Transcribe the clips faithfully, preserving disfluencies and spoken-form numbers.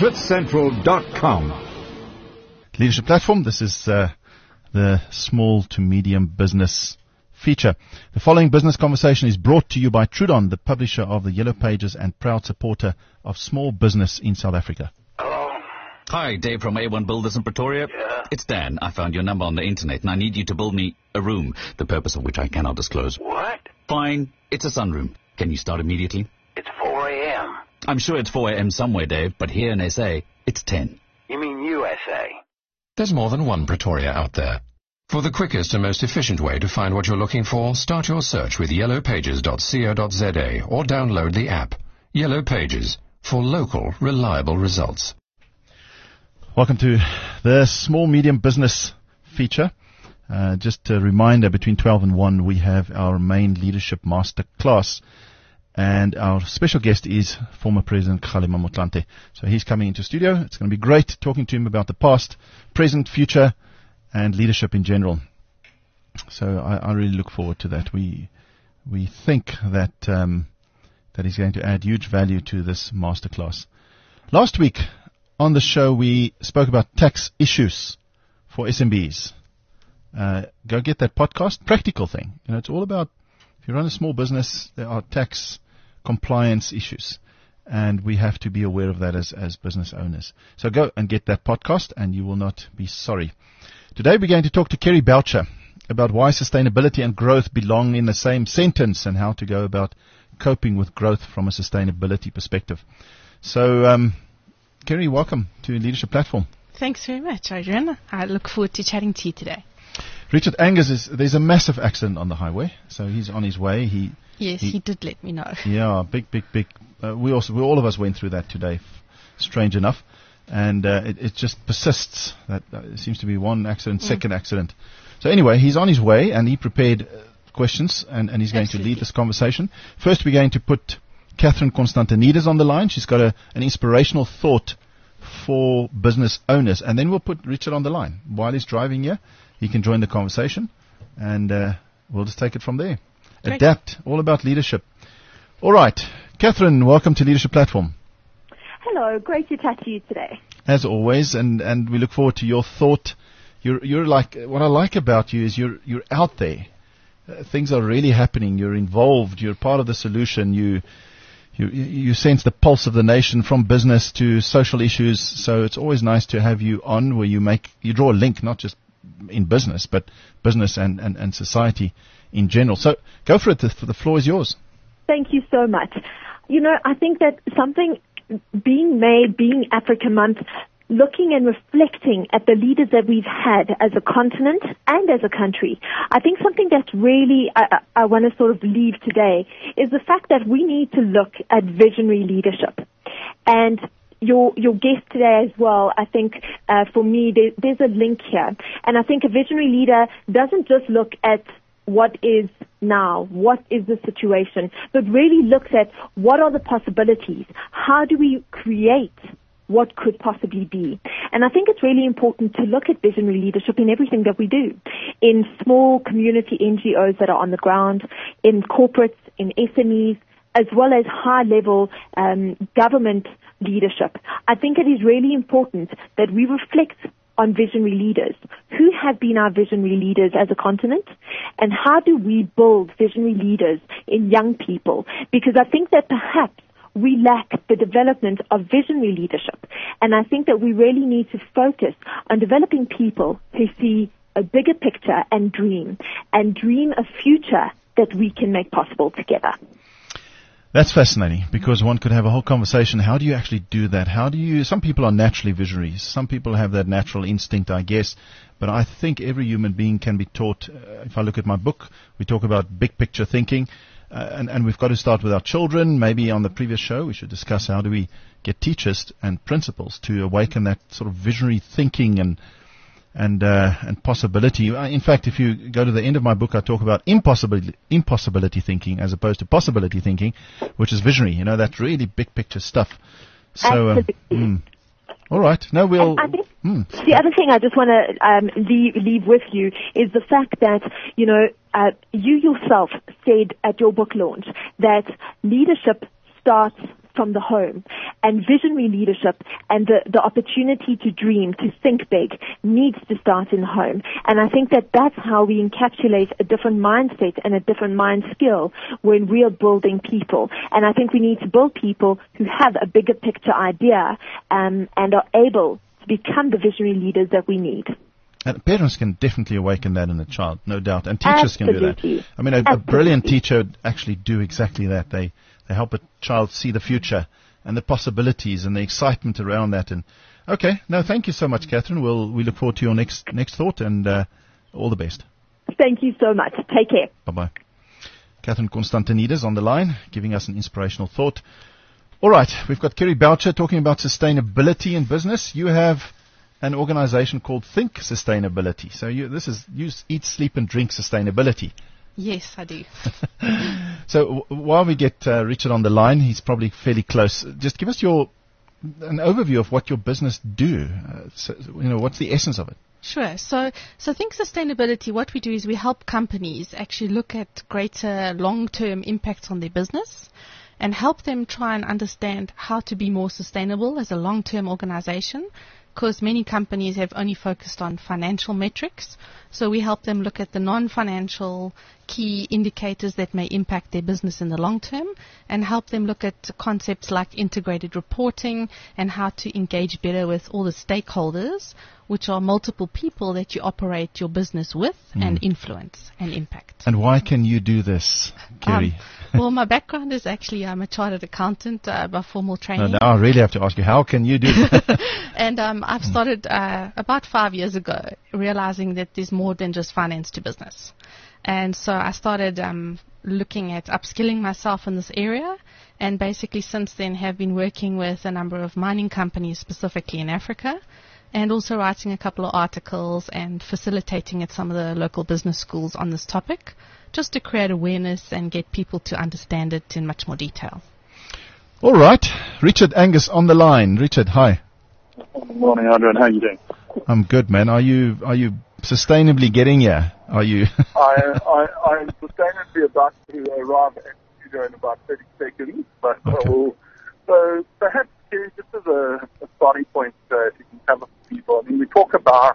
cliff central dot com. Leadership Platform, this is uh, the small to medium business feature. The following business conversation is brought to you by Trudon, the publisher of the Yellow Pages and proud supporter of small business in South Africa. Hello? Hi, Dave from A one Builders in Pretoria. Yeah? It's Dan. I found your number on the internet and I need you to build me a room, the purpose of which I cannot disclose. What? Fine. It's a sunroom. Can you start immediately? It's four a.m. I'm sure it's four a.m. somewhere, Dave, but here in S A, it's ten. You mean U S A? There's more than one Pretoria out there. For the quickest and most efficient way to find what you're looking for, start your search with yellow pages dot co dot za or download the app. Yellow Pages, for local, reliable results. Welcome to the small medium business feature. Uh, just a reminder, between twelve and one we have our main leadership master class. And our special guest is former President Kgalema Motlanthe. So he's coming into studio. It's going to be great talking to him about the past, present, future, and leadership in general. So I, I really look forward to that. We we think that um, that he's going to add huge value to this masterclass. Last week on the show we spoke about tax issues for S M Bs. Uh, go get that podcast. Practical thing. You know, it's all about, if you run a small business, there are tax compliance issues, and we have to be aware of that as, as business owners. So go and get that podcast, and you will not be sorry. Today we're going to talk to Kerry Boucher about why sustainability and growth belong in the same sentence and how to go about coping with growth from a sustainability perspective. So, um, Kerry, welcome to Leadership Platform. Thanks very much, Adrian. I look forward to chatting to you today. Richard Angus, is there's a massive accident on the highway, so he's on his way. He Yes, he, he did let me know. Yeah, big, big, big. Uh, we also, we all of us went through that today, f- strange enough, and uh, it, it just persists. That uh, it seems to be one accident, mm. second accident. So anyway, he's on his way, and he prepared uh, questions, and, and he's going Absolutely. to lead this conversation. First, we're going to put Catherine Constantinides on the line. She's got a, an inspirational thought for business owners, and then we'll put Richard on the line while he's driving here. He can join the conversation, and uh, we'll just take it from there. Great. Adapt, all about leadership. All right, Catherine, welcome to Leadership Platform. Hello, great to chat to you today. As always, and, and we look forward to your thought. You're you're like, what I like about you is you're you're out there. Uh, things are really happening. You're involved. You're part of the solution. You you you sense the pulse of the nation from business to social issues. So it's always nice to have you on, where you make you draw a link, not just in business, but business and, and, and society in general. So go for it. The, the floor is yours. Thank you so much. You know, I think that something, being May, being Africa Month, looking and reflecting at the leaders that we've had as a continent and as a country, I think something that's really, I, I want to sort of leave today is the fact that we need to look at visionary leadership. And Your your guest today as well, I think uh, for me there, there's a link here, and I think a visionary leader doesn't just look at what is now, what is the situation, but really looks at what are the possibilities, how do we create what could possibly be. And I think it's really important to look at visionary leadership in everything that we do, in small community N G Os that are on the ground, in corporates, in S M Es, as well as high-level um, government leadership. I think it is really important that we reflect on visionary leaders. Who have been our visionary leaders as a continent? And how do we build visionary leaders in young people? Because I think that perhaps we lack the development of visionary leadership. And I think that we really need to focus on developing people who see a bigger picture and dream, and dream a future that we can make possible together. That's fascinating, because one could have a whole conversation. How do you actually do that? How do you, some people are naturally visionaries. Some people have that natural instinct, I guess. But I think every human being can be taught. Uh, if I look at my book, we talk about big picture thinking. Uh, and, and we've got to start with our children. Maybe on the previous show we should discuss how do we get teachers and principals to awaken that sort of visionary thinking and and uh, and possibility. In fact, if you go to the end of my book, I talk about impossibility, impossibility thinking as opposed to possibility thinking, which is visionary. You know, that really big picture stuff. So, uh, mm. all right. No, we'll. I think mm. the other thing I just want to um, leave, leave with you is the fact that, you know, uh, you yourself said at your book launch that leadership starts from the home. And visionary leadership and the, the opportunity to dream, to think big, needs to start in home. And I think that that's how we encapsulate a different mindset and a different mind skill when we are building people. And I think we need to build people who have a bigger picture idea um, and are able to become the visionary leaders that we need. And parents can definitely awaken that in a child, no doubt. And teachers Absolutely. can do that. I mean, a, a brilliant teacher would actually do exactly that. They they help a child see the future and the possibilities and the excitement around that. And okay, no, thank you so much, Catherine. We'll we look forward to your next next thought, and uh, all the best. Thank you so much. Take care. Bye bye. Catherine Constantinides on the line, giving us an inspirational thought. All right, we've got Kerry Boucher talking about sustainability in business. You have an organization called Think Sustainability. So you, this is you eat, sleep, and drink sustainability. Yes, I do. So w- while we get uh, Richard on the line, he's probably fairly close. Just give us your an overview of what your business do. Uh, so, you know, what's the essence of it? Sure. So, so Think Sustainability, what we do is we help companies actually look at greater long-term impacts on their business and help them try and understand how to be more sustainable as a long-term organization, because many companies have only focused on financial metrics. So we help them look at the non-financial key indicators that may impact their business in the long term, and help them look at concepts like integrated reporting and how to engage better with all the stakeholders, which are multiple people that you operate your business with mm. and influence and impact. And why can you do this, Kerry? Um, well, my background is actually I'm a chartered accountant uh, by formal training. No, now I really have to ask you, how can you do that? And um, I've started uh, about five years ago realizing that there's more than just finance to business. And so I started um, looking at upskilling myself in this area, and basically since then have been working with a number of mining companies specifically in Africa, and also writing a couple of articles and facilitating at some of the local business schools on this topic, just to create awareness and get people to understand it in much more detail. All right. Richard Angus on the line. Richard, hi. Good morning, Adrian. How are you doing? I'm good, man. Are you are you sustainably getting here? Are you? I, I, I'm sustainably about to arrive at the studio in about thirty seconds, but Okay. uh, we'll, so perhaps just as a, a starting point uh, if you can cover for people. I mean, we talk about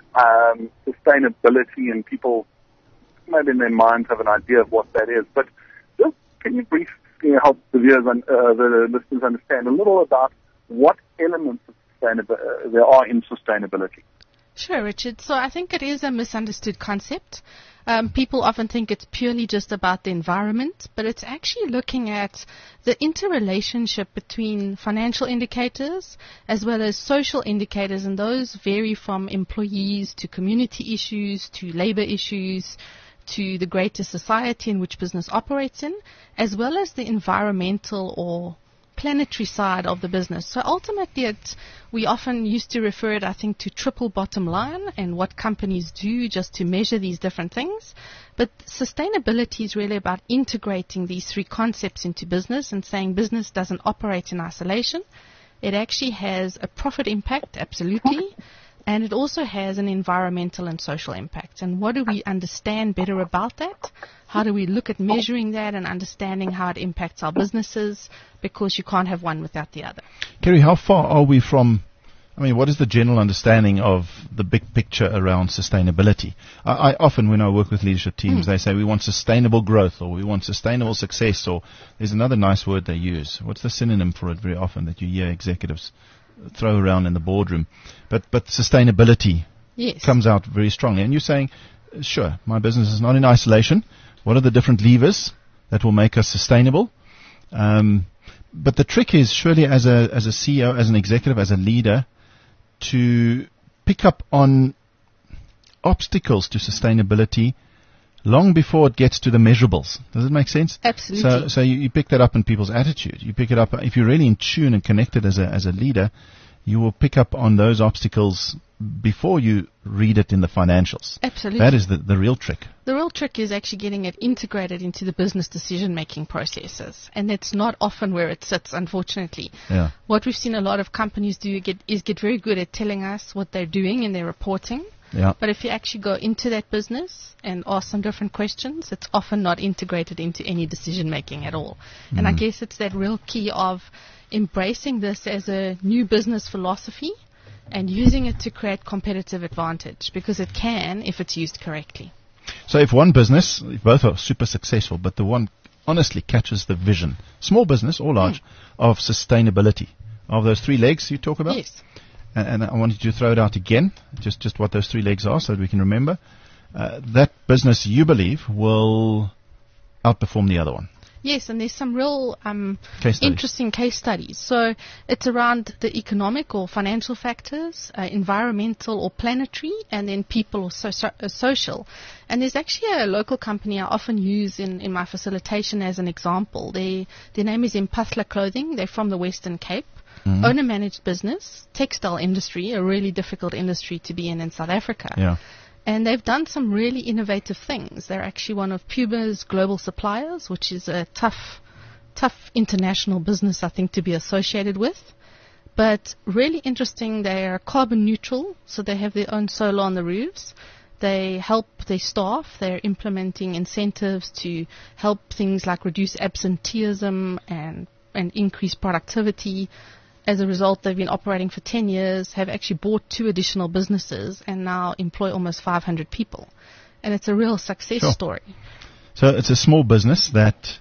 um, sustainability, and people maybe in their minds have an idea of what that is. But just can you briefly help the viewers and uh, the listeners understand a little about what elements of sustainability uh, there are in sustainability? Sure, Richard. So I think it is a misunderstood concept. Um, people often think it's purely just about the environment, but it's actually looking at the interrelationship between financial indicators as well as social indicators, and those vary from employees to community issues to labor issues to the greater society in which business operates in, as well as the environmental or planetary side of the business. So ultimately, it, we often used to refer it, I think, to triple bottom line and what companies do just to measure these different things. But sustainability is really about integrating these three concepts into business and saying business doesn't operate in isolation. It actually has a profit impact, absolutely. And it also has an environmental and social impact. And what do we understand better about that? How do we look at measuring that and understanding how it impacts our businesses? Because you can't have one without the other. Kerry, how far are we from, I mean, what is the general understanding of the big picture around sustainability? I, I often, when I work with leadership teams, mm. they say we want sustainable growth, or we want sustainable success, or there's another nice word they use. What's the synonym for it very often that you hear executives throw around in the boardroom? But but sustainability yes. comes out very strongly. And you're saying, sure, my business is not in isolation. What are the different levers that will make us sustainable? Um, but the trick is surely as a as a C E O, as an executive, as a leader, to pick up on obstacles to sustainability long before it gets to the measurables. Does it make sense? Absolutely. So, so you, you pick that up in people's attitude. You pick it up if you're really in tune and connected as a as a leader. You will pick up on those obstacles before you read it in the financials. Absolutely. That is the, the real trick. The real trick is actually getting it integrated into the business decision-making processes. And that's not often where it sits, unfortunately. Yeah. What we've seen a lot of companies do get, is get very good at telling us what they're doing in their reporting, Yeah. But if you actually go into that business and ask some different questions, it's often not integrated into any decision making at all. Mm. And I guess it's that real key of embracing this as a new business philosophy and using it to create competitive advantage, because it can if it's used correctly. So if one business, if both are super successful, but the one honestly catches the vision, small business or large, mm. of sustainability, of those three legs you talk about? Yes. And, and I wanted you to throw it out again, just, just what those three legs are so that we can remember. Uh, that business, you believe, will outperform the other one. Yes, and there's some real um, case interesting case studies. So it's around the economic or financial factors, uh, environmental or planetary, and then people or so, so, uh, social. And there's actually a local company I often use in, in my facilitation as an example. They, their name is Impasla Clothing. They're from the Western Cape. Mm-hmm. Owner-managed business, textile industry, a really difficult industry to be in in South Africa. Yeah. And they've done some really innovative things. They're actually one of Puma's global suppliers, which is a tough, tough international business, I think, to be associated with. But really interesting, they are carbon neutral, so they have their own solar on the roofs. They help their staff. They're implementing incentives to help things like reduce absenteeism and, and increase productivity. As a result, they've been operating for ten years, have actually bought two additional businesses, and now employ almost five hundred people. And it's a real success sure. story. So it's a small business that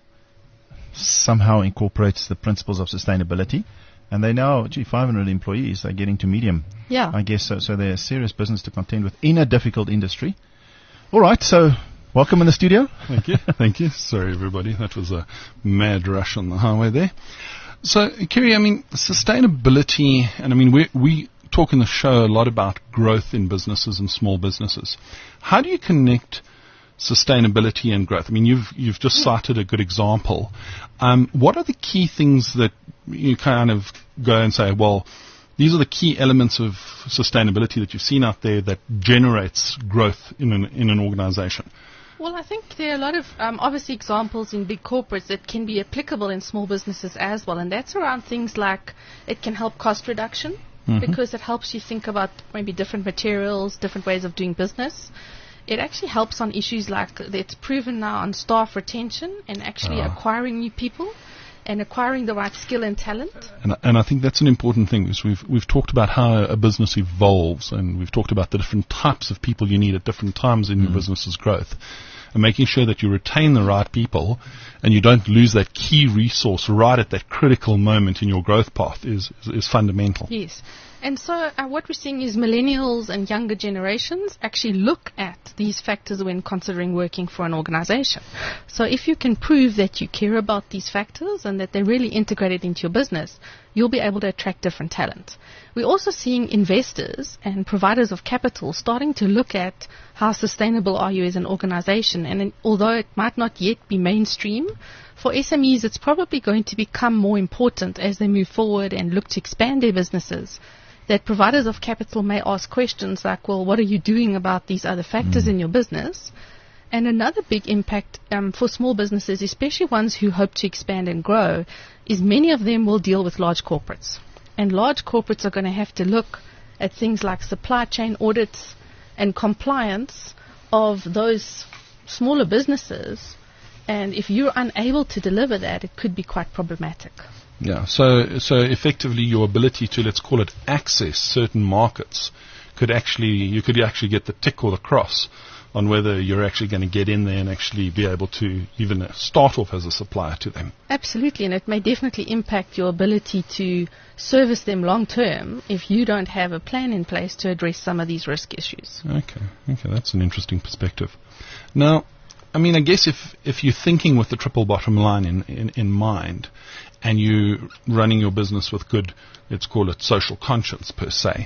somehow incorporates the principles of sustainability. And they now, gee, five hundred employees, they're getting to medium. Yeah. I guess so. So they're a serious business to contend with in a difficult industry. All right, so welcome in the studio. Thank you. Thank you. Sorry, everybody. That was a mad rush on the highway there. So, Kerry, I mean, sustainability, and I mean, we we talk in the show a lot about growth in businesses and small businesses. How do you connect sustainability and growth? I mean, you've you've just cited a good example. Um, what are the key things that you kind of go and say, well, these are the key elements of sustainability that you've seen out there that generates growth in an in an organization? Well, I think there are a lot of um, obviously examples in big corporates that can be applicable in small businesses as well, and that's around things like it can help cost reduction mm-hmm. because it helps you think about maybe different materials, different ways of doing business. It actually helps on issues like it's proven now on staff retention and actually oh. acquiring new people and acquiring the right skill and talent. And, and I think that's an important thing, because we've we've talked about how a business evolves, and we've talked about the different types of people you need at different times in mm. your business's growth. And making sure that you retain the right people and you don't lose that key resource right at that critical moment in your growth path is, is, is fundamental. Yes. And so uh, what we're seeing is millennials and younger generations actually look at these factors when considering working for an organization. So if you can prove that you care about these factors and that they're really integrated into your business, you'll be able to attract different talent. We're also seeing investors and providers of capital starting to look at how sustainable are you as an organization. And in, although it might not yet be mainstream, for S M Es it's probably going to become more important as they move forward and look to expand their businesses, that providers of capital may ask questions like, well, what are you doing about these other factors mm. in your business? And another big impact um, for small businesses, especially ones who hope to expand and grow, is many of them will deal with large corporates. And large corporates are going to have to look at things like supply chain audits and compliance of those smaller businesses. And if you're unable to deliver that, it could be quite problematic. Yeah, so so effectively your ability to, let's call it, access certain markets could actually, you could actually get the tick or the cross on whether you're actually going to get in there and actually be able to even start off as a supplier to them. Absolutely, and it may definitely impact your ability to service them long term if you don't have a plan in place to address some of these risk issues. Okay, okay, that's an interesting perspective. Now, I mean, I guess if, if you're thinking with the triple bottom line in, in, in mind, and you're running your business with good, let's call it, social conscience per se,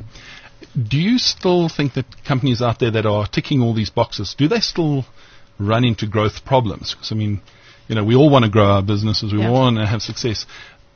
do you still think that companies out there that are ticking all these boxes, do they still run into growth problems? Because, I mean, you know, we all want to grow our businesses, we yeah. all want to have success.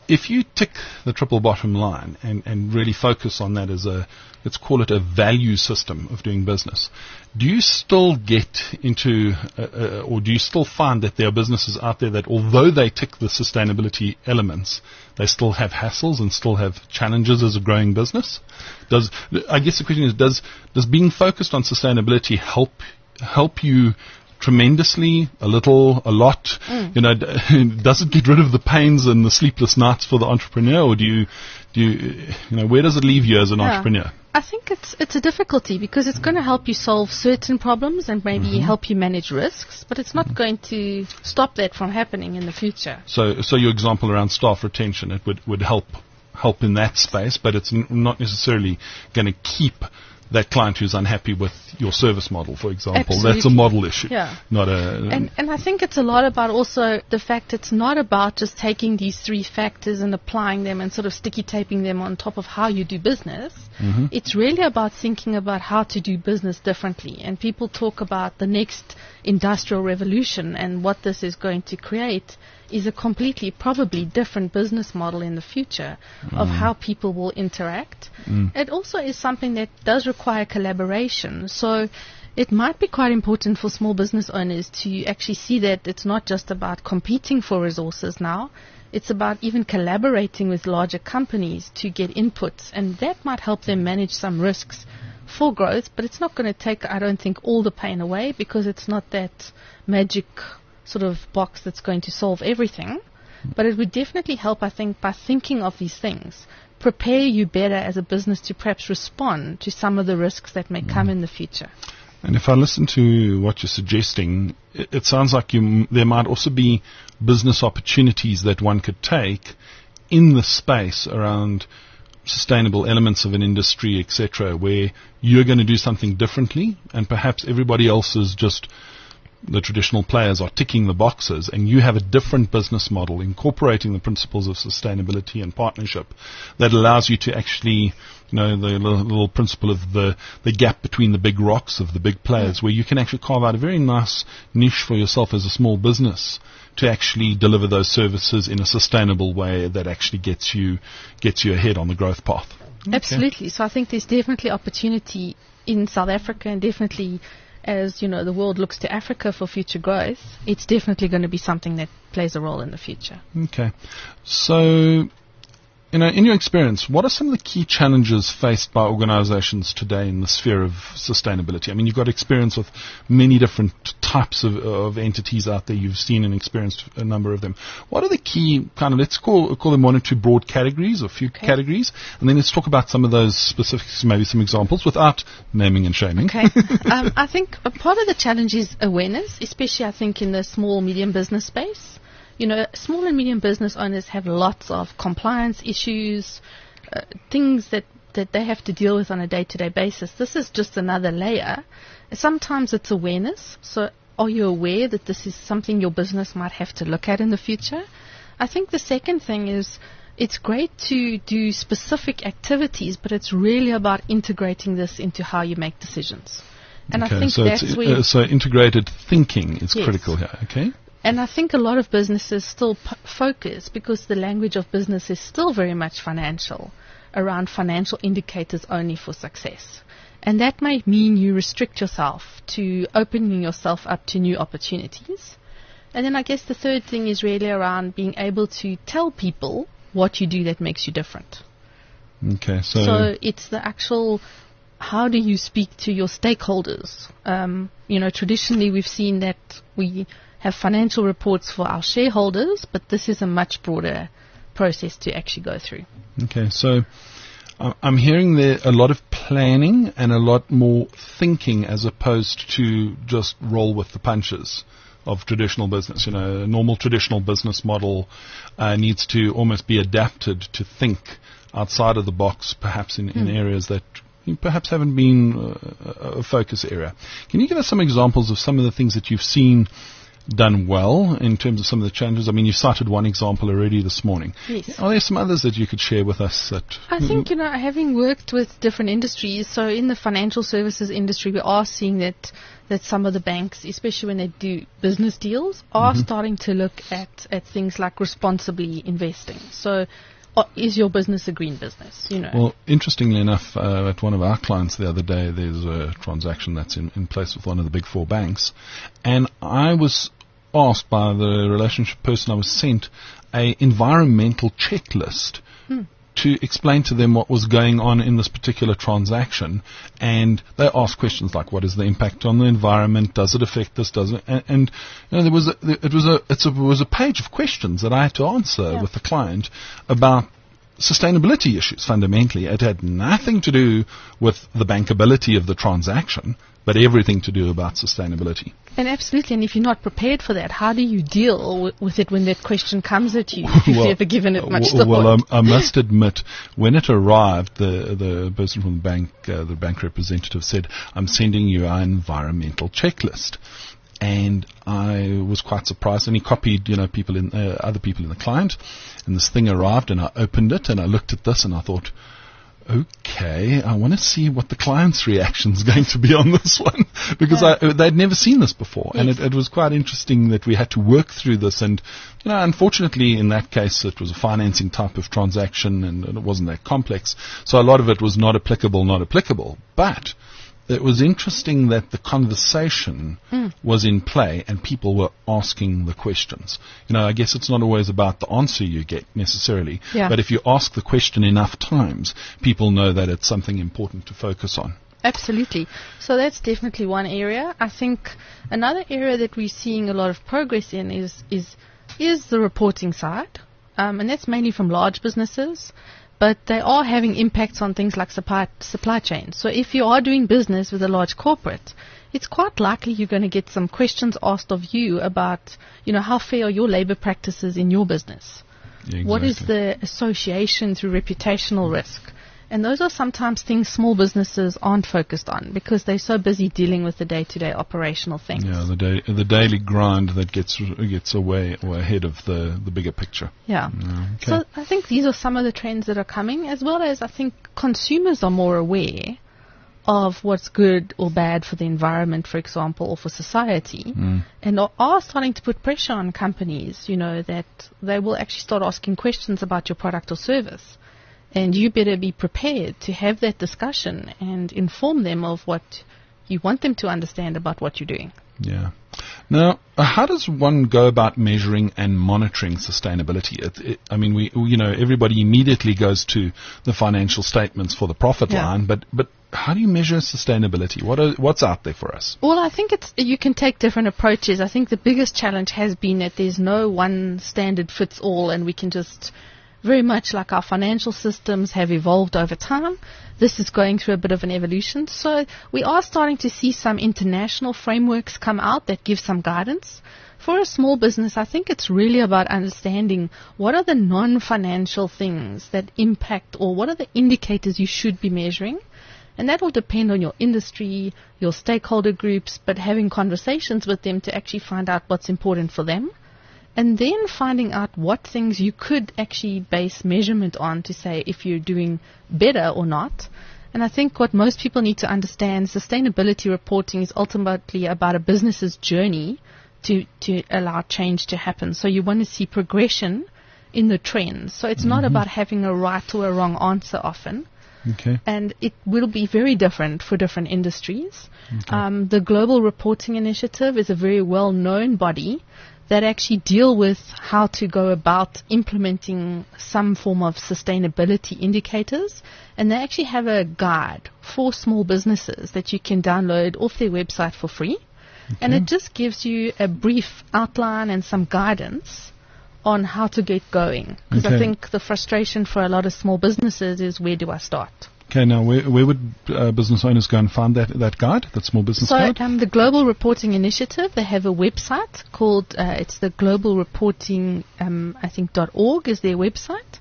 if you tick the triple bottom line and, and really focus on that as a, let's call it a value system of doing business, do you still get into, uh, uh, or do you still find that there are businesses out there that although they tick the sustainability elements, they still have hassles and still have challenges as a growing business? Does, I guess the question is, does, does being focused on sustainability help, help you tremendously, a little, a lot? Mm. You know, d- does it get rid of the pains and the sleepless nights for the entrepreneur, or do you, do you, you know, where does it leave you as an yeah. entrepreneur? I think it's it's a difficulty because it's going to help you solve certain problems and maybe mm-hmm. help you manage risks, but it's not mm-hmm. going to stop that from happening in the future. So, so your example around staff retention, it would would help help in that space, but it's n- not necessarily going to keep that client who's unhappy with your service model, for example. Absolutely. That's a model issue, yeah. not a... And, and I think it's a lot about also the fact it's not about just taking these three factors and applying them and sort of sticky taping them on top of how you do business. Mm-hmm. It's really about thinking about how to do business differently. And people talk about the next industrial revolution, and what this is going to create is a completely, probably different business model in the future mm. of how people will interact. Mm. It also is something that does require collaboration. So it might be quite important for small business owners to actually see that it's not just about competing for resources now. It's about even collaborating with larger companies to get inputs, and that might help them manage some risks for growth, but it's not going to take, I don't think, all the pain away, because it's not that magic sort of box that's going to solve everything. But it would definitely help, I think, by thinking of these things, prepare you better as a business to perhaps respond to some of the risks that may mm. come in the future. And if I listen to what you're suggesting, it, it sounds like you, there might also be business opportunities that one could take in the space around sustainable elements of an industry, et cetera, where you're going to do something differently, and perhaps everybody else is just, the traditional players are ticking the boxes, and you have a different business model incorporating the principles of sustainability and partnership that allows you to actually, you know, the little, little principle of the, the gap between the big rocks of the big players, where you can actually carve out a very nice niche for yourself as a small business to actually deliver those services in a sustainable way that actually gets you gets you ahead on the growth path. Absolutely. Okay. So I think there's definitely opportunity in South Africa, and definitely as, you know, the world looks to Africa for future growth, it's definitely going to be something that plays a role in the future. Okay. So, you know, in your experience, what are some of the key challenges faced by organizations today in the sphere of sustainability? I mean, you've got experience with many different types of, of entities out there. You've seen and experienced a number of them. What are the key kind of, let's call call them one or two broad categories, or a few okay. categories, and then let's talk about some of those specifics, maybe some examples, without naming and shaming. Okay. um, I think a part of the challenge is awareness, especially I think in the small, medium business space. You know, small and medium business owners have lots of compliance issues, uh, things that, that they have to deal with on a day-to-day basis. This is just another layer. Sometimes it's awareness. So are you aware that this is something your business might have to look at in the future? I think the second thing is it's great to do specific activities, but it's really about integrating this into how you make decisions. And okay, I think so that's it's, where... Uh, so integrated thinking is yes. critical here, okay? And I think a lot of businesses still p- focus, because the language of business is still very much financial, around financial indicators only for success. And that may mean you restrict yourself to opening yourself up to new opportunities. And then I guess the third thing is really around being able to tell people what you do that makes you different. Okay, so... So it's the actual, how do you speak to your stakeholders? Um, you know, traditionally we've seen that we have financial reports for our shareholders, but this is a much broader process to actually go through. Okay, so uh, I'm hearing there a lot of planning and a lot more thinking as opposed to just roll with the punches of traditional business. You know, a normal traditional business model uh, needs to almost be adapted to think outside of the box, perhaps in, in mm. areas that perhaps haven't been uh, a focus area. Can you give us some examples of some of the things that you've seen done well in terms of some of the changes? I mean, you cited one example already this morning. Yes. Are there some others that you could share with us? That I think, you know, having worked with different industries, so in the financial services industry, we are seeing that that some of the banks, especially when they do business deals, are Mm-hmm. starting to look at, at things like responsibly investing. So uh, is your business a green business, you know? Well, interestingly enough, uh, at one of our clients the other day, there's a transaction that's in, in place with one of the big four banks, and I was asked by the relationship person, I was sent a environmental checklist Hmm. to explain to them what was going on in this particular transaction, and they asked questions like, what is the impact on the environment, does it affect this, does it, and, and you know, there was a, it was a, it's a, it was a page of questions that I had to answer Yeah. with the client about sustainability issues. Fundamentally, it had nothing to do with the bankability of the transaction, but everything to do about sustainability. And absolutely, and if you're not prepared for that, how do you deal w- with it when that question comes at you, if you've Well, ever given it much w- thought? Well, um, I must admit, when it arrived, the the person from the bank, uh, the bank representative said, "I'm sending you our environmental checklist." And I was quite surprised, and he copied, you know, people in uh, other people in the client, and this thing arrived, and I opened it, and I looked at this, and I thought, okay, I want to see what the client's reaction is going to be on this one, because Yeah. I, they'd never seen this before, and Yes. it, it was quite interesting that we had to work through this, and you know, unfortunately, in that case, it was a financing type of transaction, and, and it wasn't that complex, so a lot of it was not applicable, not applicable, but it was interesting that the conversation Mm. was in play and people were asking the questions. You know, I guess it's not always about the answer you get necessarily, Yeah. but if you ask the question enough times, people know that it's something important to focus on. Absolutely. So that's definitely one area. I think another area that we're seeing a lot of progress in is is is the reporting side, um, and that's mainly from large businesses. But they are having impacts on things like supply supply chain. So if you are doing business with a large corporate, it's quite likely you're going to get some questions asked of you about, you know, how fair are your labor practices in your business? Yeah, What is exactly. the association through reputational risk? And those are sometimes things small businesses aren't focused on because they're so busy dealing with the day-to-day operational things. Yeah, the da- the daily grind that gets gets away or ahead of the, the bigger picture. Yeah. Yeah, okay. So I think these are some of the trends that are coming, as well as I think consumers are more aware of what's good or bad for the environment, for example, or for society, Mm. and are, are starting to put pressure on companies, you know, that they will actually start asking questions about your product or service. And you better be prepared to have that discussion and inform them of what you want them to understand about what you're doing. Yeah. Now, uh, how does one go about measuring and monitoring sustainability? It, it, I mean, we, you know, everybody immediately goes to the financial statements for the profit Yeah. line, but but how do you measure sustainability? What are, what's out there for us? Well, I think it's you can take different approaches. I think the biggest challenge has been that there's no one standard fits all, and we can just very much like our financial systems have evolved over time. This is going through a bit of an evolution. So we are starting to see some international frameworks come out that give some guidance. For a small business, I think it's really about understanding what are the non-financial things that impact, or what are the indicators you should be measuring. And that will depend on your industry, your stakeholder groups, but having conversations with them to actually find out what's important for them. And then finding out what things you could actually base measurement on to say if you're doing better or not. And I think what most people need to understand, sustainability reporting is ultimately about a business's journey to, to allow change to happen. So you want to see progression in the trends. So it's not about having a right or a wrong answer often. Okay. And it will be very different for different industries. Um, the Global Reporting Initiative is a very well-known body that actually deal with how to go about implementing some form of sustainability indicators. And they actually have a guide for small businesses that you can download off their website for free. And it just gives you a brief outline and some guidance on how to get going. Because I Okay. think the frustration for a lot of small businesses is, where do I start? Okay, now where, where would uh, business owners go and find that, that guide, that small business So guide? um, the Global Reporting Initiative, they have a website called, uh, it's the Global Reporting, um, I think, dot org is their website.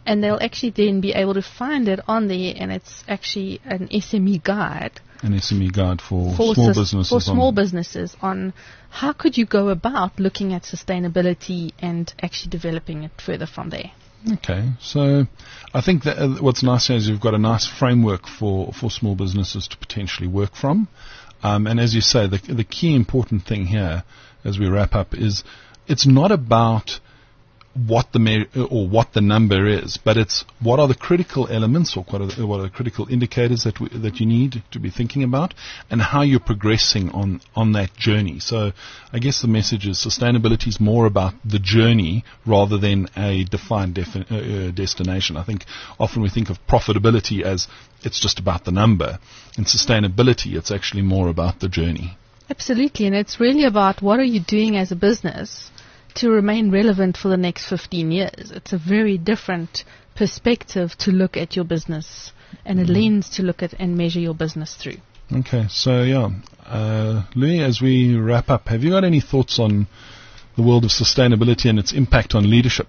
and they'll actually then be able to find it on there, and it's actually an S M E guide. An S M E guide for, for small sus- businesses. For small on businesses on how could you go about looking at sustainability and actually developing it further from there. Okay, so I think that uh, what's nice is you've got a nice framework for, for small businesses to potentially work from. Um, and as you say, the, the key important thing here, as we wrap up, is it's not about what the mer- or what the number is, but it's what are the critical elements or what are the, what are the critical indicators that we, that you need to be thinking about, and how you're progressing on, on that journey. So I guess the message is sustainability is more about the journey rather than a defined defi- uh, uh, destination. I think often we think of profitability as it's just about the number. In sustainability, it's actually more about the journey. Absolutely, and it's really about what are you doing as a business to remain relevant for the next fifteen years. It's a very different perspective to look at your business and a mm. lens to look at and measure your business through. Okay, so yeah, uh, Louis, as we wrap up, have you got any thoughts on the world of sustainability and its impact on leadership?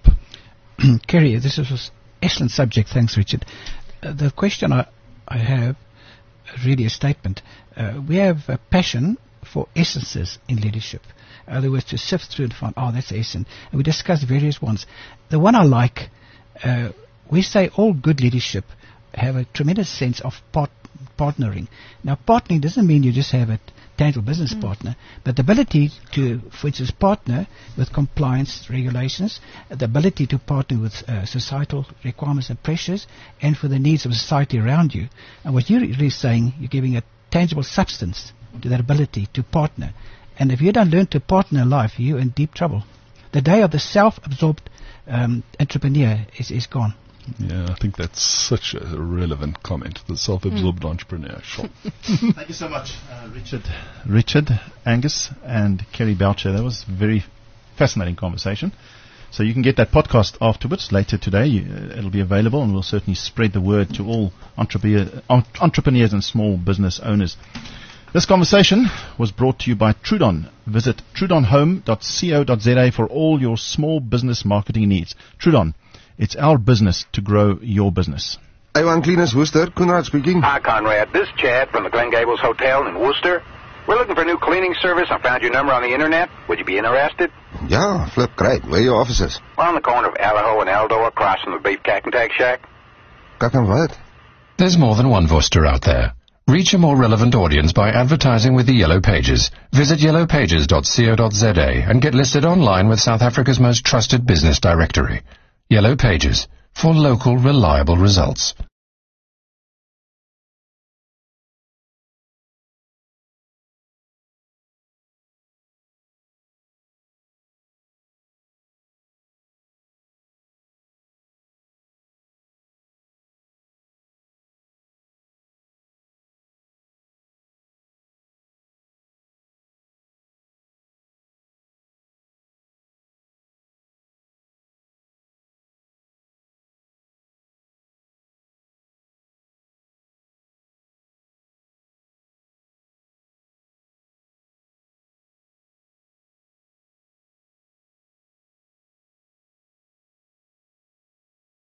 Kerry, this is an excellent subject. Thanks, Richard. Uh, the question I, I have, really a statement. Uh, we have a passion for essences in leadership. In other words, to sift through and find, oh, that's the essence. And we discuss various ones. The one I like, uh, we say all good leadership have a tremendous sense of part- partnering. Now, partnering doesn't mean you just have a tangible business mm. partner, but the ability to, for instance, partner with compliance regulations, the ability to partner with uh, societal requirements and pressures, and for the needs of society around you. And what you're really saying, you're giving a tangible substance to that ability to partner. And if you don't learn to partner in life, you're in deep trouble. The day of the self-absorbed um, entrepreneur is, is gone. Yeah, I think that's such a relevant comment. The self-absorbed mm. entrepreneur. Sure. Thank you so much, uh, Richard, Richard, Angus, and Kerry Boucher. That was a very fascinating conversation. So you can get that podcast afterwards, later today. You, uh, it'll be available, and we'll certainly spread the word to all entrepreneur, uh, entrepreneurs and small business owners. This conversation was brought to you by Trudon. Visit trudon home dot co dot za for all your small business marketing needs. Trudon, it's our business to grow your business. I want Cleaners Worcester. Conrad speaking. Hi, Conrad. This is Chad from the Glen Gables Hotel in Worcester. We're looking for a new cleaning service. I found your number on the internet. Would you be interested? Yeah, flip, great. Where are your offices? We're on the corner of Allaho and Aldo, across from the Beef Cack and Tag Shack. Cack and what? There's more than one Worcester out there. Reach a more relevant audience by advertising with the Yellow Pages. Visit yellow pages dot co dot za and get listed online with South Africa's most trusted business directory. Yellow Pages, for local, reliable results.